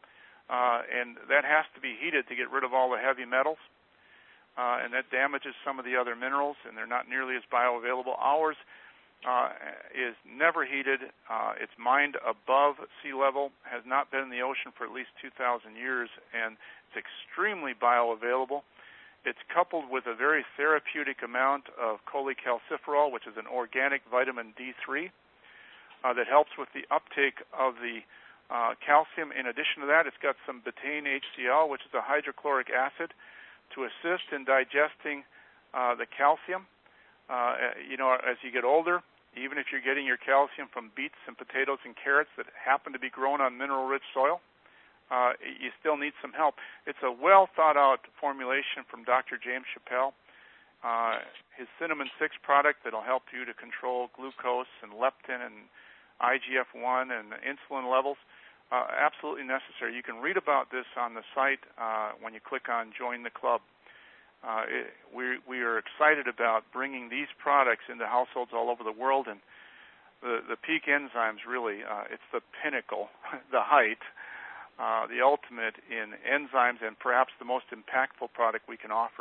uh, and that has to be heated to get rid of all the heavy metals, uh, and that damages some of the other minerals, and they're not nearly as bioavailable. Ours uh, is never heated. Uh, it's mined above sea level, has not been in the ocean for at least two thousand years, and it's extremely bioavailable. It's coupled with a very therapeutic amount of cholecalciferol, which is an organic vitamin D three uh, that helps with the uptake of the uh, calcium. In addition to that, it's got some betaine H C l, which is a hydrochloric acid, to assist in digesting uh, the calcium. Uh, you know, as you get older, even if you're getting your calcium from beets and potatoes and carrots that happen to be grown on mineral-rich soil, uh, you still need some help. It's a well-thought-out formulation from Doctor James Chappell. Uh, his Cinnamon six product that'll help you to control glucose and leptin and I G F one and insulin levels, uh, absolutely necessary. You can read about this on the site uh, when you click on Join the Club. Uh, it, we, we are excited about bringing these products into households all over the world, and the, the Peak enzymes really, uh, it's the pinnacle, the height, uh, the ultimate in enzymes, and perhaps the most impactful product we can offer.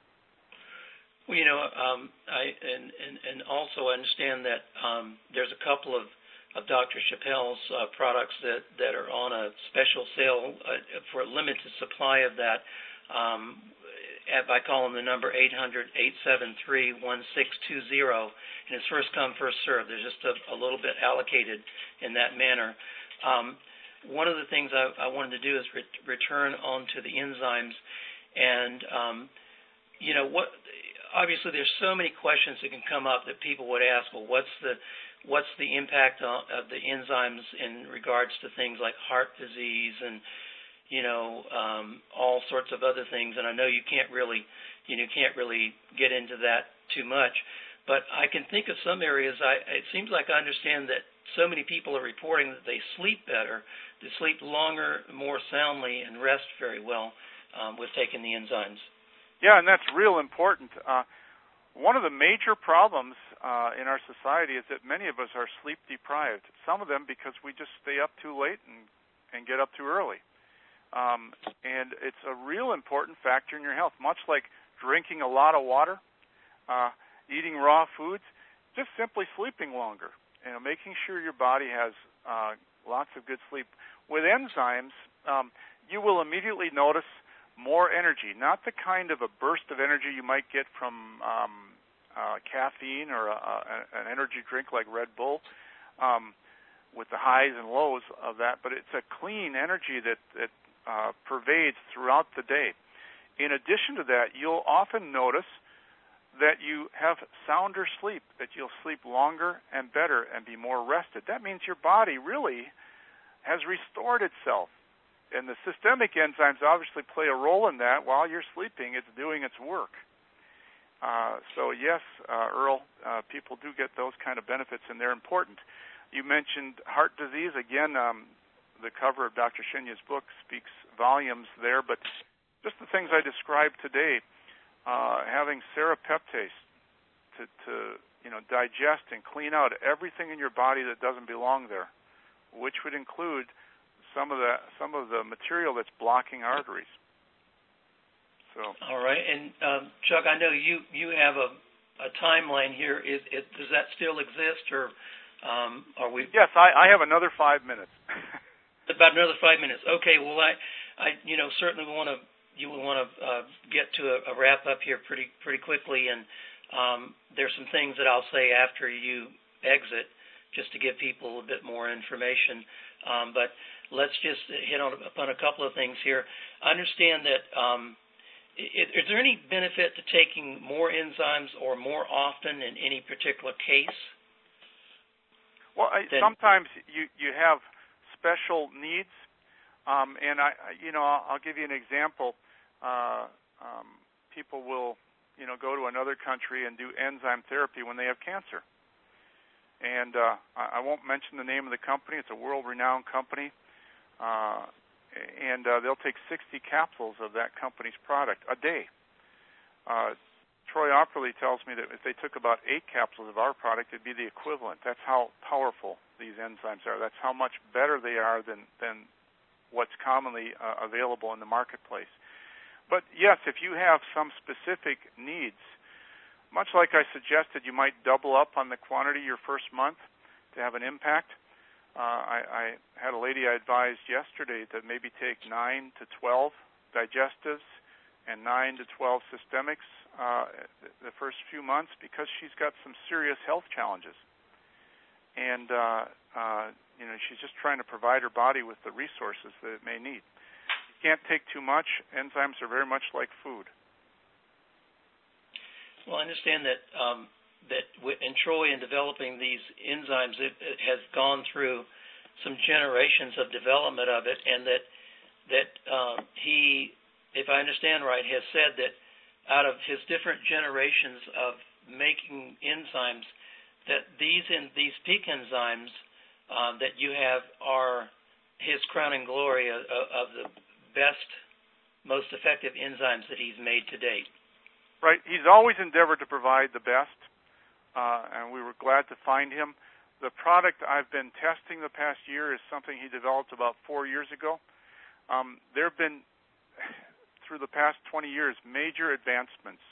Well, you know, um, I and, and, and also understand that um, there's a couple of, of Doctor Chappell's uh, products that, that are on a special sale uh, for a limited supply of that. Um, I call them the number eight hundred, eight seven three, one six two zero, and it's first come, first served. There's just a, a little bit allocated in that manner. Um, one of the things I, I wanted to do is re- return on to the enzymes, and um, you know what? Obviously, there's so many questions that can come up that people would ask. Well, what's the what's the impact on, of the enzymes in regards to things like heart disease and you know, um, all sorts of other things, and I know you can't really, you know, can't really get into that too much. But I can think of some areas. I, it seems like I understand that so many people are reporting that they sleep better, they sleep longer, more soundly, and rest very well um, with taking the enzymes. Yeah, and that's real important. Uh, one of the major problems uh, in our society is that many of us are sleep deprived. Some of them because we just stay up too late and, and get up too early. Um, and it's a real important factor in your health, much like drinking a lot of water, uh, eating raw foods, just simply sleeping longer, you know, making sure your body has uh, lots of good sleep. With enzymes, um, you will immediately notice more energy, not the kind of a burst of energy you might get from um, uh, caffeine or a, a, an energy drink like Red Bull, um, with the highs and lows of that, but it's a clean energy that, that Uh, pervades throughout the day. In addition to that, you'll often notice that you have sounder sleep, that you'll sleep longer and better and be more rested. That means your body really has restored itself. And the systemic enzymes obviously play a role in that. While you're sleeping, it's doing its work. Uh, so yes, uh, Earl, uh, people do get those kind of benefits, and they're important. You mentioned heart disease. Again, um, the cover of Doctor Shinya's book speaks volumes there, but just the things I described today, uh, having serapeptase to, to, you know, digest and clean out everything in your body that doesn't belong there, which would include some of the some of the material that's blocking arteries. So. All right, and um, Chuck, I know you you have a, a timeline here. Is it, does that still exist, or um, are we? Yes, I, I have another five minutes. About another five minutes. Okay. Well, I, I, you know, certainly want to you want to uh, get to a, a wrap up here pretty pretty quickly, and um, there's some things that I'll say after you exit, just to give people a bit more information. Um, but let's just hit on upon a couple of things here. I understand that. Um, is, is there any benefit to taking more enzymes or more often in any particular case? Well, I, than, sometimes you you have special needs, um, and I, you know, I'll, I'll give you an example. Uh, um, people will, you know, go to another country and do enzyme therapy when they have cancer, and uh, I, I won't mention the name of the company. It's a world-renowned company, uh, and uh, they'll take sixty capsules of that company's product a day. Uh, Troy Opperly tells me that if they took about eight capsules of our product, it'd be the equivalent. That's how powerful these enzymes are. That's how much better they are than, than what's commonly uh, available in the marketplace. But yes, if you have some specific needs, much like I suggested, you might double up on the quantity your first month to have an impact. Uh, I, I had a lady I advised yesterday to maybe take nine to twelve digestives and nine to twelve systemics uh, the first few months because she's got some serious health challenges. And, uh, uh, you know, she's just trying to provide her body with the resources that it may need. You can't take too much. Enzymes are very much like food. Well, I understand that um, that in Troy, in developing these enzymes, it, it has gone through some generations of development of it, and that that um, he, if I understand right, has said that out of his different generations of making enzymes, that these in these peak enzymes uh, that you have are his crowning glory of, of the best, most effective enzymes that he's made to date. Right. He's always endeavored to provide the best, uh, and we were glad to find him. The product I've been testing the past year is something he developed about four years ago. Um, there have been, through the past twenty years, major advancements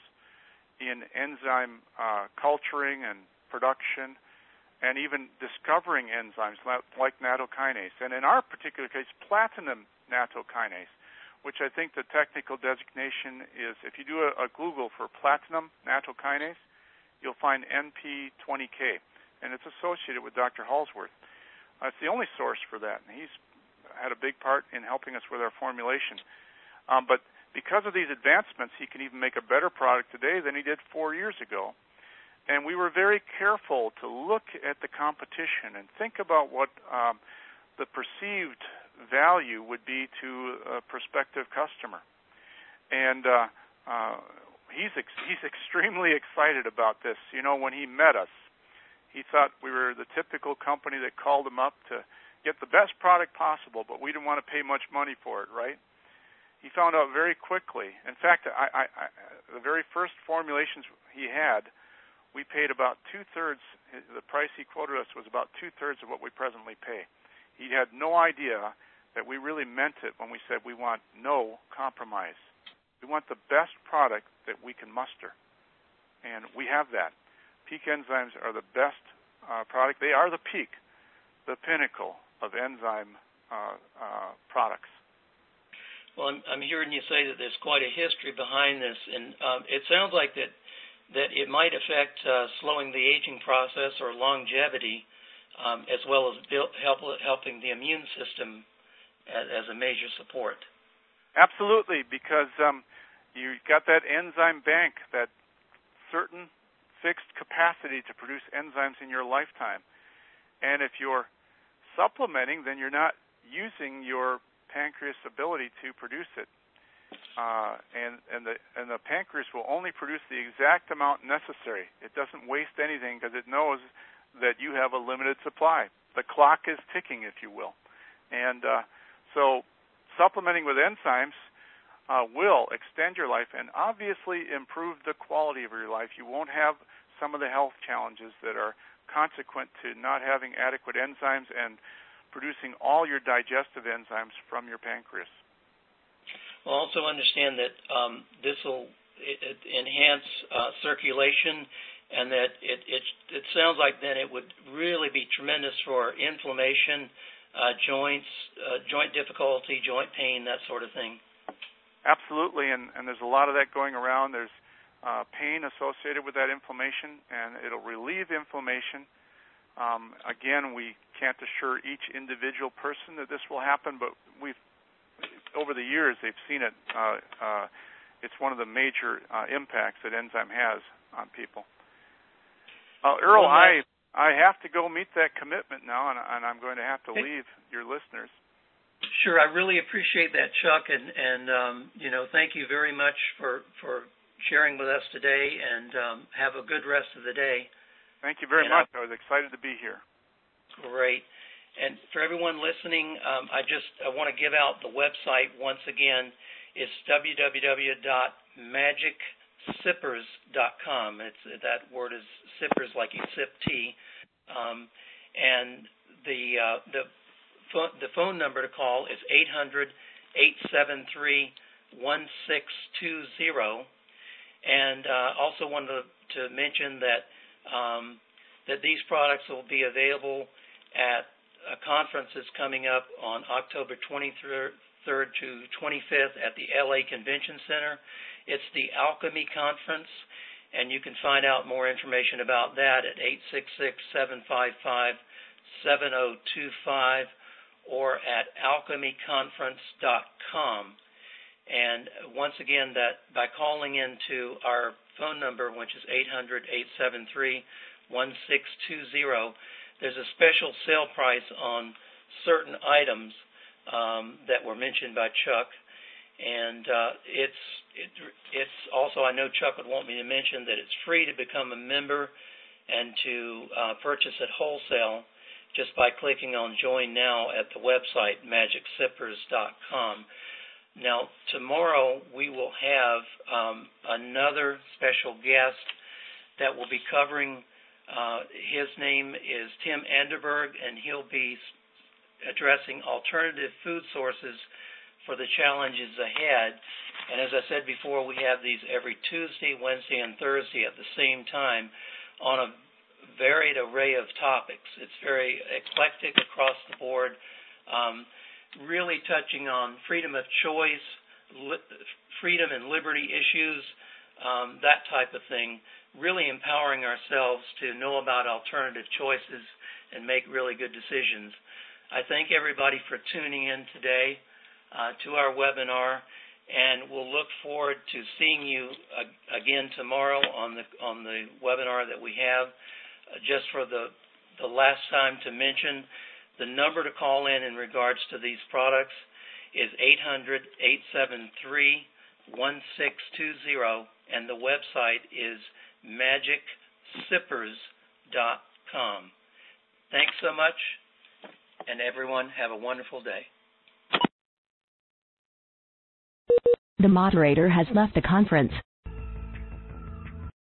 in enzyme uh, culturing and production, and even discovering enzymes like nattokinase. And in our particular case, platinum nattokinase, which I think the technical designation is, if you do a, a Google for platinum nattokinase, you'll find N P twenty K, and it's associated with Doctor Halsworth. Uh, it's the only source for that, and he's had a big part in helping us with our formulation. Um, but because of these advancements, he can even make a better product today than he did four years ago. And we were very careful to look at the competition and think about what um, the perceived value would be to a prospective customer. And uh, uh, he's ex- he's extremely excited about this. You know, when he met us, he thought we were the typical company that called him up to get the best product possible, but we didn't want to pay much money for it, right? He found out very quickly. In fact, I, I, I, the very first formulations he had, we paid about two-thirds. The price he quoted us was about two-thirds of what we presently pay. He had no idea that we really meant it when we said we want no compromise. We want the best product that we can muster, and we have that. Peak enzymes are the best uh, product. They are the peak, the pinnacle of enzyme uh, uh, products. Well, I'm, I'm hearing you say that there's quite a history behind this, and um, it sounds like that that it might affect uh, slowing the aging process or longevity, um, as well as build, help, helping the immune system as, as a major support. Absolutely, because um, you got that enzyme bank, that certain fixed capacity to produce enzymes in your lifetime. And if you're supplementing, then you're not using your pancreas' ability to produce it. Uh, and, and, the, and the pancreas will only produce the exact amount necessary. It doesn't waste anything because it knows that you have a limited supply. The clock is ticking, if you will. And uh, so supplementing with enzymes uh, will extend your life and obviously improve the quality of your life. You won't have some of the health challenges that are consequent to not having adequate enzymes and producing all your digestive enzymes from your pancreas. We'll also understand that um, this will enhance uh, circulation, and that it, it it sounds like then it would really be tremendous for inflammation, uh, joints, uh, joint difficulty, joint pain, that sort of thing. Absolutely, and, and there's a lot of that going around. There's uh, pain associated with that inflammation, and it'll relieve inflammation. Um, again, we can't assure each individual person that this will happen, but we've over the years, they've seen it. Uh, uh, it's one of the major uh, impacts that enzyme has on people. Uh, Earl, I I have to go meet that commitment now, and, and I'm going to have to leave your listeners. Sure, I really appreciate that, Chuck, and and um, you know, thank you very much for for sharing with us today, and um, have a good rest of the day. Thank you very and much. I'll, I was excited to be here. Great. And for everyone listening, um, I just I want to give out the website once again. It's w w w dot magic sippers dot com. It's that word is sippers, like you sip tea. Um, and the uh, the phone, the phone number to call is eight hundred, eight seven three, one six two zero. And uh, also wanted to, to mention that um, that these products will be available at a conference that's coming up on October twenty-third to twenty-fifth at the L A Convention Center. It's the Alchemy Conference, and you can find out more information about that at eight six six, seven five five, seven zero two five or at alchemy conference dot com. And once again, that by calling into our phone number, which is eight hundred, eight seven three, one six two zero, there's a special sale price on certain items um, that were mentioned by Chuck. And uh, it's it, it's also, I know Chuck would want me to mention that it's free to become a member and to uh, purchase at wholesale just by clicking on Join Now at the website magic sippers dot com. Now, tomorrow we will have um, another special guest that will be covering, uh, his name is Tim Anderberg, and he'll be addressing alternative food sources for the challenges ahead. And as I said before, we have these every Tuesday, Wednesday, and Thursday at the same time on a varied array of topics. It's very eclectic across the board, um, really touching on freedom of choice, li- freedom and liberty issues, um, that type of thing, really empowering ourselves to know about alternative choices and make really good decisions. I thank everybody for tuning in today uh, to our webinar, and we'll look forward to seeing you uh, again tomorrow on the on the webinar that we have. Uh, just for the the last time to mention, the number to call in in regards to these products is eight hundred, eight seven three, one six two zero, and the website is magic sippers dot com. Thanks so much, and everyone have a wonderful day. The moderator has left the conference.